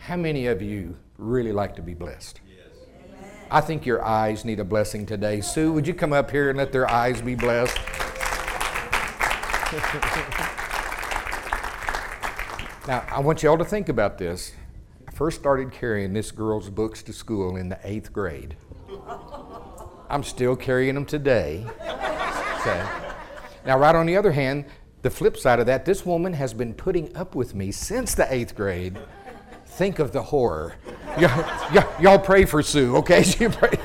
How many of you really like to be blessed? I think your eyes need a blessing today. Sue, would you come up here and let their eyes be blessed? Now, I want you all to think about this. I first started carrying this girl's books to school in the 8th grade. I'm still carrying them today. Okay. Now, right on the other hand, the flip side of that, this woman has been putting up with me since the 8th grade. Think of the horror. Y'all pray for Sue, okay? She pray.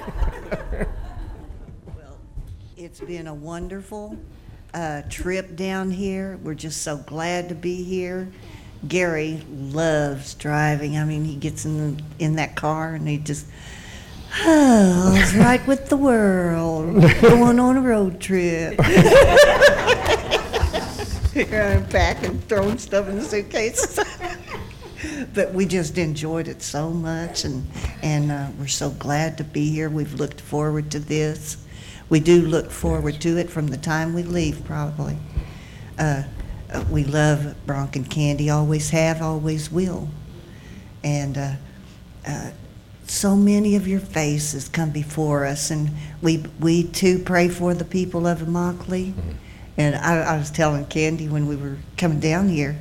Well, it's been a wonderful trip down here. We're just so glad to be here. Gary loves driving. I mean, he gets in that car and he just, it's right with the world, going on a road trip. Running back and throwing stuff in the suitcases. But we just enjoyed it so much, and we're so glad to be here. We've looked forward to this. We do look forward to it from the time we leave, probably. We love Bronk and Candy, always have, always will. And so many of your faces come before us, and we too pray for the people of Immokalee. Mm-hmm. And I was telling Candy when we were coming down here,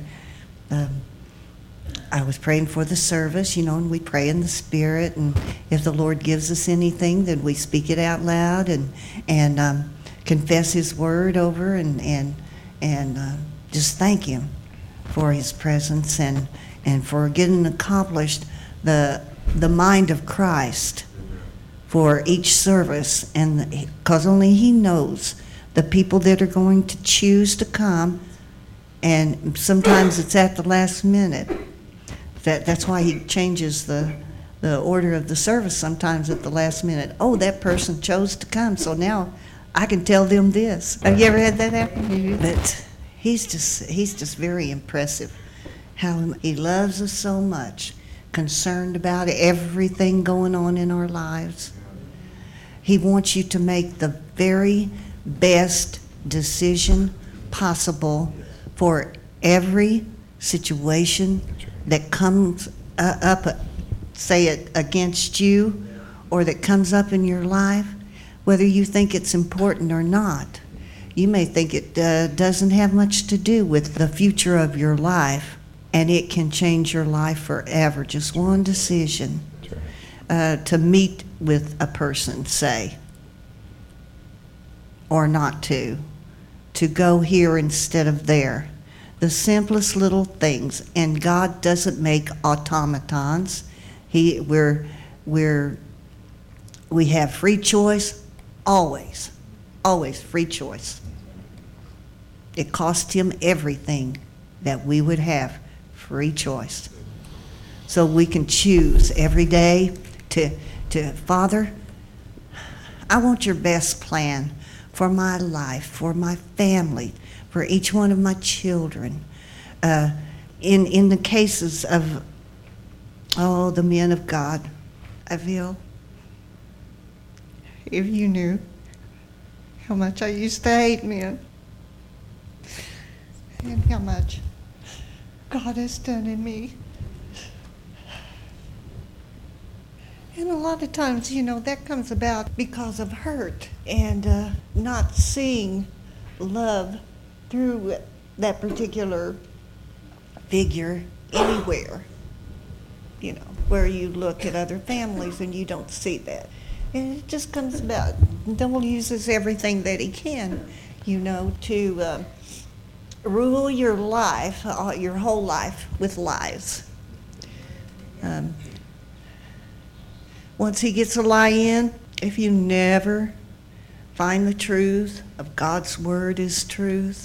I was praying for the service, and we pray in the Spirit, and if the Lord gives us anything, then we speak it out loud and confess His word over and just thank Him for His presence and for getting accomplished the mind of Christ for each service, and because only He knows the people that are going to choose to come, and sometimes it's at the last minute. That's why He changes the order of the service sometimes at the last minute. Oh, that person chose to come, so now I can tell them this. Have you ever had that happen? Mm-hmm. But he's just very impressive. How He loves us so much, concerned about everything going on in our lives. He wants you to make the very best decision possible for every situation that comes up, say it against you, or that comes up in your life, whether you think it's important or not. You may think it doesn't have much to do with the future of your life, and it can change your life forever. Just one decision to meet with a person, say, or not to go here instead of there. The simplest little things, and God doesn't make automatons. We have free choice, always free choice. It cost Him everything that we would have free choice. So we can choose every day to Father, I want your best plan for my life, for my family, for each one of my children. In the cases of, the men of God, I feel, if you knew how much I used to hate men, and how much God has done in me. And a lot of times, that comes about because of hurt and not seeing love through that particular figure anywhere, where you look at other families and you don't see that. And it just comes about. The devil uses everything that he can, to rule your life, your whole life, with lies. Once he gets a lie in, if you never find the truth of God's word is truth,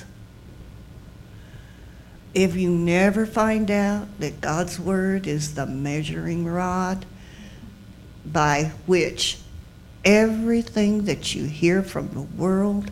if you never find out that God's word is the measuring rod by which everything that you hear from the world,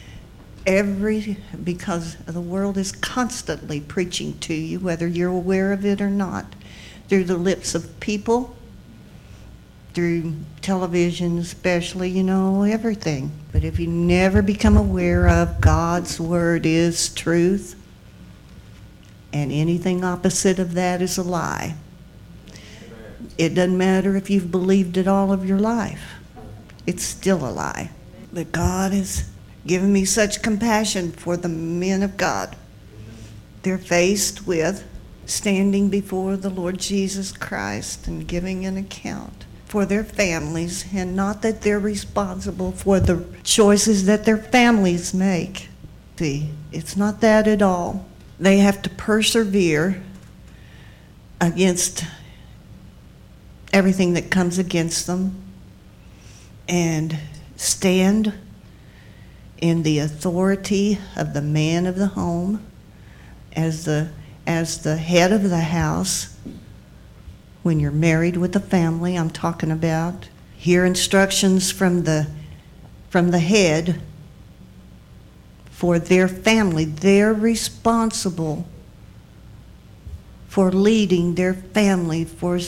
because the world is constantly preaching to you, whether you're aware of it or not, through the lips of people, through television especially, everything. But if you never become aware of God's word is truth, and anything opposite of that is a lie, It doesn't matter if you've believed it all of your life. It's still a lie. But God has given me such compassion for the men of God. They're faced with standing before the Lord Jesus Christ and giving an account for their families, and not that they're responsible for the choices that their families make. See, it's not that at all. They have to persevere against everything that comes against them and stand in the authority of the man of the home as the head of the house. When you're married with a family, I'm talking about, hear instructions from the head for their family. They're responsible for leading their family, for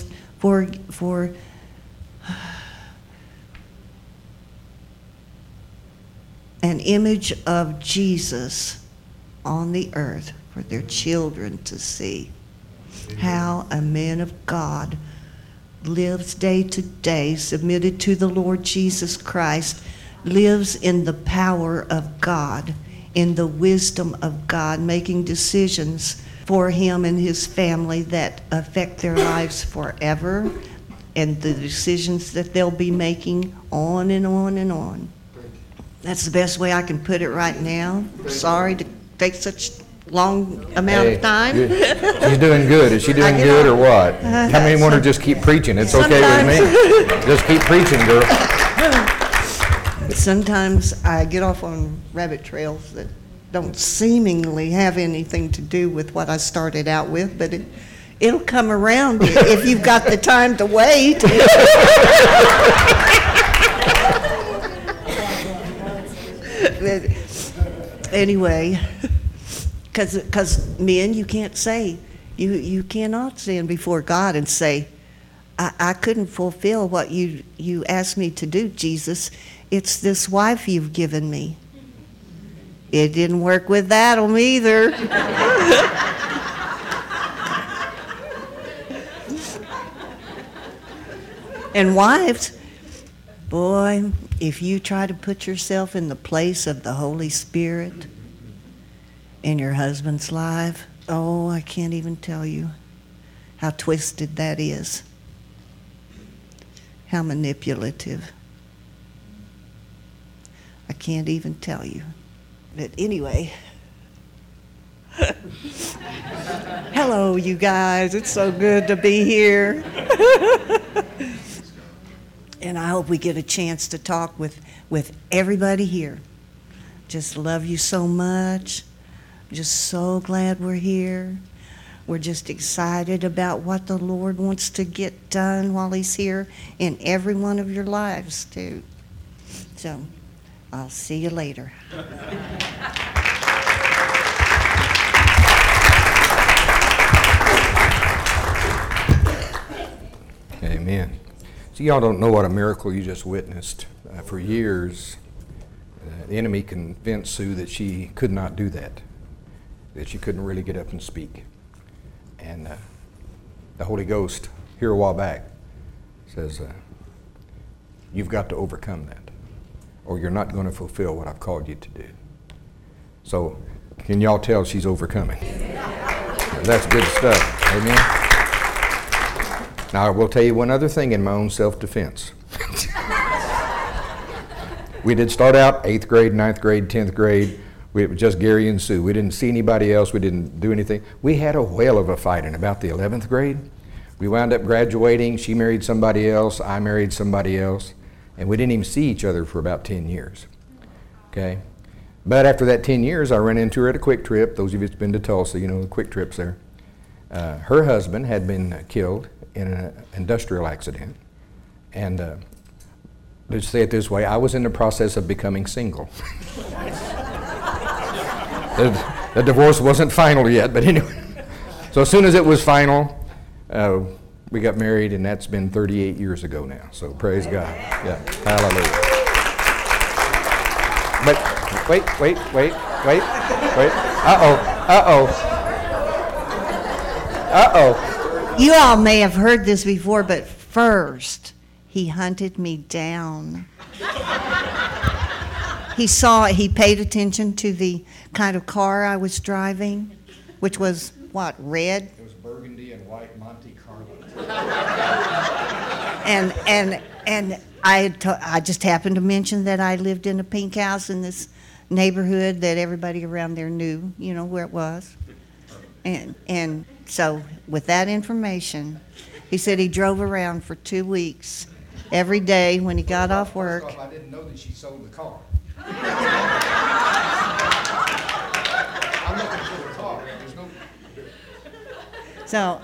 an image of Jesus on the earth for their children to see. How a man of God lives day to day, submitted to the Lord Jesus Christ, lives in the power of God, in the wisdom of God, making decisions for him and his family that affect their lives forever, and the decisions that they'll be making on and on and on. That's the best way I can put it right now. Sorry to take such long amount of time. She's doing good. Is she doing good or what? How many want to just keep preaching? It's okay with me. Just keep preaching, girl. Sometimes I get off on rabbit trails that don't seemingly have anything to do with what I started out with, but it'll come around if you've got the time to wait. Anyway, because men, you can't say, you cannot stand before God and say, I couldn't fulfill what you asked me to do, Jesus. It's this wife you've given me. It didn't work with Adam either. And wives, boy, if you try to put yourself in the place of the Holy Spirit in your husband's life, oh, I can't even tell you how twisted that is, how manipulative. I can't even tell you. But anyway, hello, you guys. It's so good to be here. And I hope we get a chance to talk with everybody here. Just love you so much. Just so glad we're here. We're just excited about what the Lord wants to get done while He's here in every one of your lives, too. So, I'll see you later. Amen. So y'all don't know what a miracle you just witnessed. For years, the enemy convinced Sue that she could not do that she couldn't really get up and speak. And the Holy Ghost, here a while back, says, you've got to overcome that, or you're not going to fulfill what I've called you to do. So, can y'all tell she's overcoming? That's good stuff. Amen. Now, I will tell you one other thing in my own self-defense. We did start out 8th grade, 9th grade, 10th grade. It was just Gary and Sue. We didn't see anybody else. We didn't do anything. We had a whale of a fight in about the 11th grade. We wound up graduating. She married somebody else. I married somebody else. And we didn't even see each other for about 10 years. Okay? But after that 10 years, I ran into her at a Quick Trip. Those of you that's been to Tulsa, you know the Quick Trips there. Her husband had been killed in an industrial accident. And let's say it this way, I was in the process of becoming single. The divorce wasn't final yet, but anyway. So as soon as it was final, we got married, and that's been 38 years ago now. So praise God. Yeah, hallelujah. But wait. Uh-oh. You all may have heard this before, but first, he hunted me down. He paid attention to the kind of car I was driving, which was, what, red? It was burgundy and white Monte Carlo. And I just happened to mention that I lived in a pink house in this neighborhood that everybody around there knew, where it was. And so with that information, he said he drove around for 2 weeks every day when he got off work. First off, I didn't know that she sold the car. I'm looking for the car. There's no...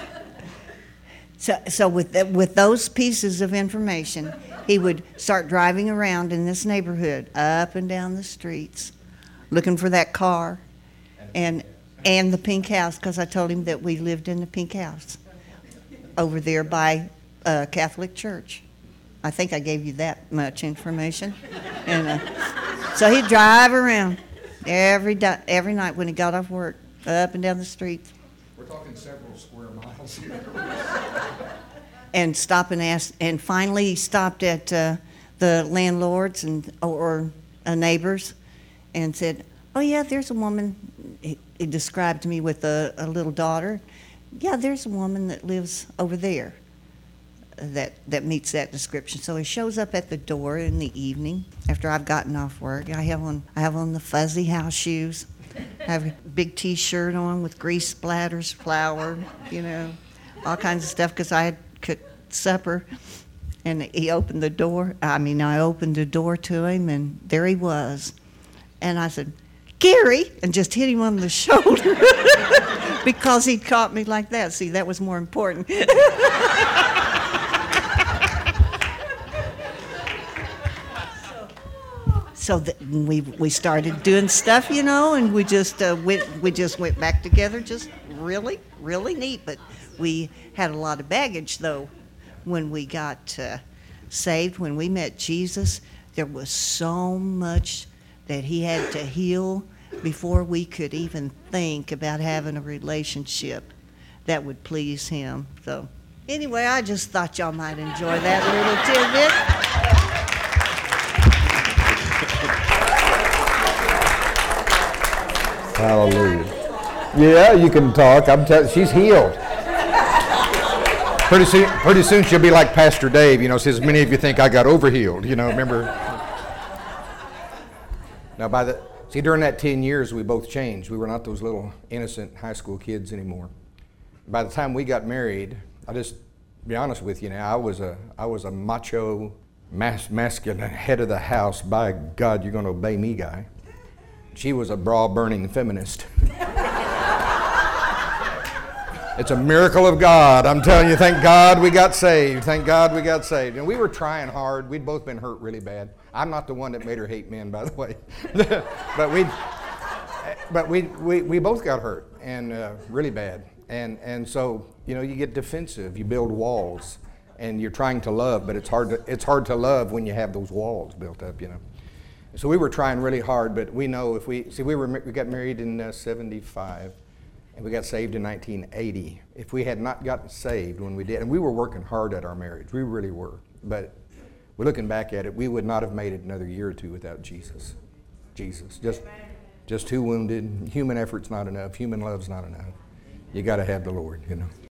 So with those pieces of information, he would start driving around in this neighborhood, up and down the streets, looking for that car and the pink house, because I told him that we lived in the pink house over there by Catholic Church. I think I gave you that much information. And so he'd drive around every night when he got off work, up and down the streets. We're talking several square miles here. And stop and ask, and finally he stopped at the landlords or neighbors and said, "Oh yeah, there's a woman." He described to me with a little daughter. "Yeah, there's a woman that lives over there that meets that description." So he shows up at the door in the evening after I've gotten off work. I have on the fuzzy house shoes. I have a big T-shirt on with grease splatters, flour, all kinds of stuff, because I had cooked supper. And he opened the door. I opened the door to him, and there he was. And I said, "Gary," and just hit him on the shoulder because he'd caught me like that. See, that was more important. So we started doing stuff, and we just went back together, just really, really neat. But we had a lot of baggage, though, when we got saved. When we met Jesus, there was so much that he had to heal before we could even think about having a relationship that would please him. So anyway, I just thought y'all might enjoy that little tidbit. Hallelujah. Yeah, you can talk. She's healed. Pretty soon she'll be like Pastor Dave, says, "Many of you think I got overhealed," remember? Now, during that 10 years, we both changed. We were not those little innocent high school kids anymore. By the time we got married, I'll just be honest with you now, I was a macho, masculine head of the house, by God, you're going to obey me guy. She was a bra-burning feminist. It's a miracle of God. I'm telling you, thank God we got saved. Thank God we got saved. And we were trying hard. We'd both been hurt really bad. I'm not the one that made her hate men, by the way. but we both got hurt, and really bad. And so, you get defensive. You build walls, and you're trying to love, but it's hard to love when you have those walls built up, So we were trying really hard, but we know we got married in 75. And we got saved in 1980. If we had not gotten saved when we did, and we were working hard at our marriage, we really were. But we're looking back at it, we would not have made it another year or two without Jesus. Just too wounded. Human effort's not enough. Human love's not enough. You got to have the Lord,